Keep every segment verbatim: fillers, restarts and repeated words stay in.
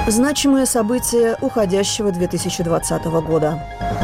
Значимые события уходящего две тысячи двадцатого года.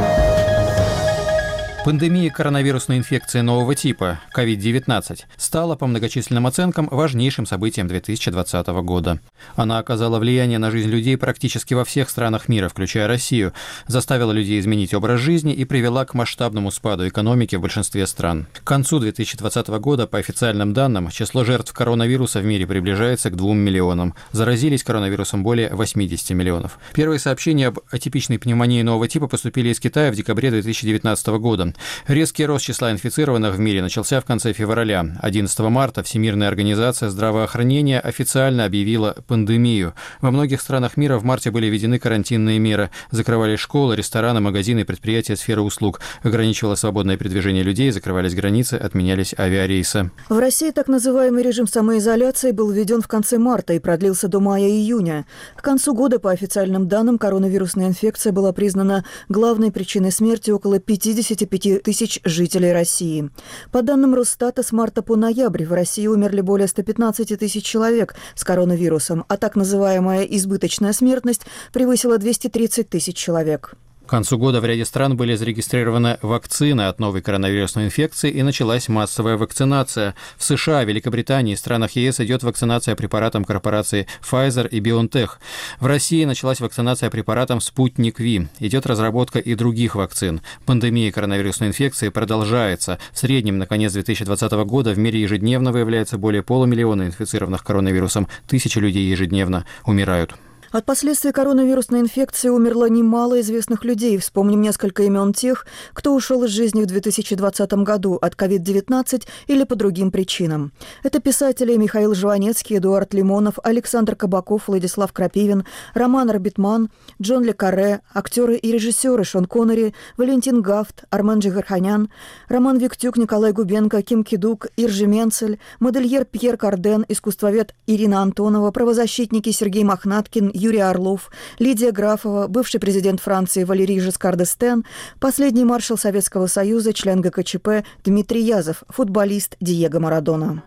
Пандемия коронавирусной инфекции нового типа ковид девятнадцать стала, по многочисленным оценкам, важнейшим событием две тысячи двадцатого года. Она оказала влияние на жизнь людей практически во всех странах мира, включая Россию, заставила людей изменить образ жизни и привела к масштабному спаду экономики в большинстве стран. К концу две тысячи двадцатого года, по официальным данным, число жертв коронавируса в мире приближается к двум миллионам. Заразились коронавирусом более восемьдесят миллионов. Первые сообщения об атипичной пневмонии нового типа поступили из Китая в декабре две тысячи девятнадцатого года. Резкий рост числа инфицированных в мире начался в конце февраля. одиннадцатого марта Всемирная организация здравоохранения официально объявила пандемию. Во многих странах мира в марте были введены карантинные меры. Закрывались школы, рестораны, магазины и предприятия сферы услуг. Ограничивалось свободное передвижение людей, закрывались границы, отменялись авиарейсы. В России так называемый режим самоизоляции был введен в конце марта и продлился до мая-июня. К концу года, по официальным данным, коронавирусная инфекция была признана главной причиной смерти около пятьдесят пять тысяч жителей России. По данным Росстата, с марта по ноябрь в России умерли более ста пятнадцати тысяч человек с коронавирусом, а так называемая избыточная смертность превысила двести тридцать тысяч человек. К концу года в ряде стран были зарегистрированы вакцины от новой коронавирусной инфекции и началась массовая вакцинация. В США, Великобритании и странах ЕС идет вакцинация препаратом корпорации Pfizer и BioNTech. В России началась вакцинация препаратом Sputnik V. Идет разработка и других вакцин. Пандемия коронавирусной инфекции продолжается. В среднем на конец две тысячи двадцатого года в мире ежедневно выявляется более полумиллиона инфицированных коронавирусом. Тысячи людей ежедневно умирают. От последствий коронавирусной инфекции умерло немало известных людей. Вспомним несколько имен тех, кто ушел из жизни в две тысячи двадцатом году от ковид девятнадцать или по другим причинам. Это писатели Михаил Жванецкий, Эдуард Лимонов, Александр Кабаков, Владислав Крапивин, Роман Арбитман, Джон Ле Карре, актеры и режиссеры Шон Коннери, Валентин Гафт, Армен Джигарханян, Роман Виктюк, Николай Губенко, Ким Кидук, Иржи Менцель, модельер Пьер Карден, искусствовед Ирина Антонова, правозащитники Сергей Мохнаткин, Юрий Орлов, Лидия Графова, бывший президент Франции Валерий Жескар д'Эстен, последний маршал Советского Союза, член ГКЧП Дмитрий Язов, футболист Диего Марадона.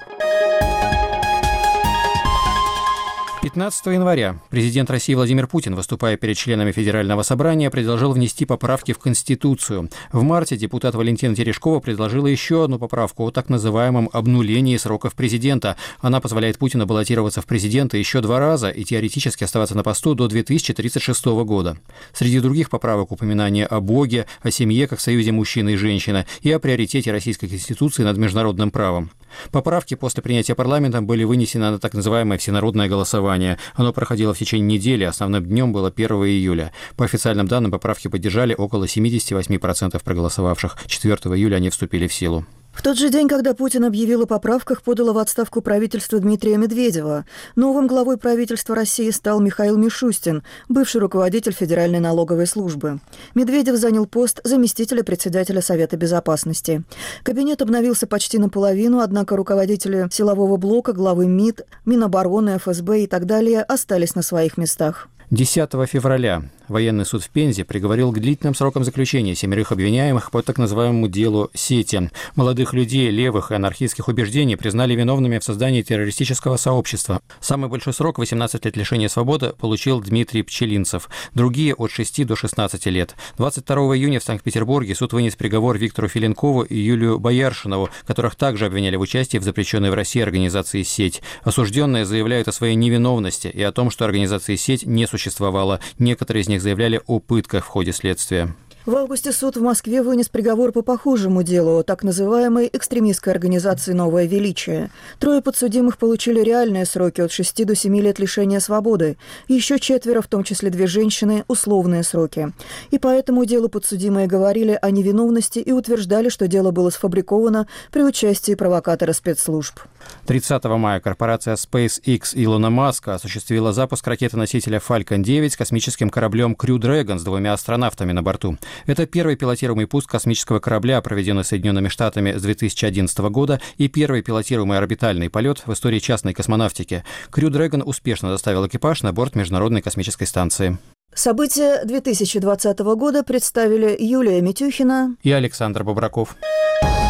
пятнадцатого января президент России Владимир Путин, выступая перед членами Федерального собрания, предложил внести поправки в Конституцию. В марте депутат Валентина Терешкова предложила еще одну поправку о так называемом обнулении сроков президента. Она позволяет Путину баллотироваться в президенты еще два раза и теоретически оставаться на посту до две тысячи тридцать шестого года. Среди других поправок упоминание о Боге, о семье как союзе мужчины и женщины и о приоритете Российской Конституции над международным правом. Поправки после принятия парламентом были вынесены на так называемое всенародное голосование. Оно проходило в течение недели, основным днем было первого июля. По официальным данным, поправки поддержали около семьдесят восемь процентов проголосовавших. четвёртого июля они вступили в силу. В тот же день, когда Путин объявил о поправках, подало в отставку правительство Дмитрия Медведева. Новым главой правительства России стал Михаил Мишустин, бывший руководитель Федеральной налоговой службы. Медведев занял пост заместителя председателя Совета безопасности. Кабинет обновился почти наполовину, однако руководители силового блока, главы МИД, Минобороны, эф эс бэ и так далее остались на своих местах. десятого февраля военный суд в Пензе приговорил к длительным срокам заключения семерых обвиняемых по так называемому делу «Сети». Молодых людей левых и анархистских убеждений признали виновными в создании террористического сообщества. Самый большой срок, восемнадцать лет лишения свободы, получил Дмитрий Пчелинцев. Другие от шести до шестнадцати лет. двадцать второго июня в Санкт-Петербурге суд вынес приговор Виктору Филенкову и Юлию Бояршинову, которых также обвиняли в участии в запрещенной в России организации «Сеть». Осужденные заявляют о своей невиновности и о том, что организация «Сеть» не существовало. Некоторые из них заявляли о пытках в ходе следствия. В августе суд в Москве вынес приговор по похожему делу, так называемой экстремистской организации «Новое величие». Трое подсудимых получили реальные сроки от шести до семи лет лишения свободы. Еще четверо, в том числе две женщины, условные сроки. И по этому делу подсудимые говорили о невиновности и утверждали, что дело было сфабриковано при участии провокатора спецслужб. тридцатого мая корпорация SpaceX Илона Маска осуществила запуск ракеты-носителя Falcon девять с космическим кораблем Crew Dragon с двумя астронавтами на борту. Это первый пилотируемый пуск космического корабля, проведенный Соединенными Штатами с две тысячи одиннадцатого года, и первый пилотируемый орбитальный полет в истории частной космонавтики. Crew Dragon успешно доставил экипаж на борт Международной космической станции. События две тысячи двадцатого года представили Юлия Митюхина и Александр Бобраков.